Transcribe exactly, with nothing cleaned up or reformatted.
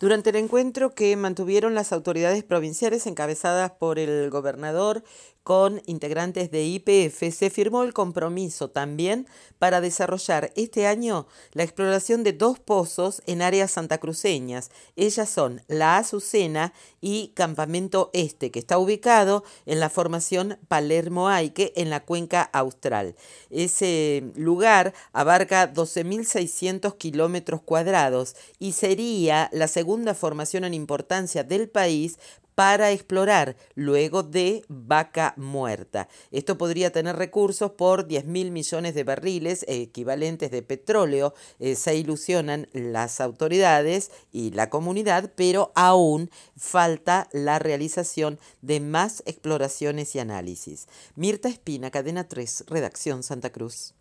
Durante el encuentro que mantuvieron las autoridades provinciales encabezadas por el gobernador con integrantes de Y P F, se firmó el compromiso también para desarrollar este año la exploración de dos pozos en áreas santacruceñas. Ellas son La Azucena y Campamento Este, que está ubicado en la formación Palermo-Aique, en la cuenca austral. Ese lugar abarca doce mil seiscientos kilómetros cuadrados y sería la segunda formación en importancia del país para explorar luego de Vaca Muerta. Esto podría tener recursos por diez mil millones de barriles equivalentes de petróleo, eh, se ilusionan las autoridades y la comunidad, pero aún falta la realización de más exploraciones y análisis. Mirta Espina, Cadena tres, Redacción Santa Cruz.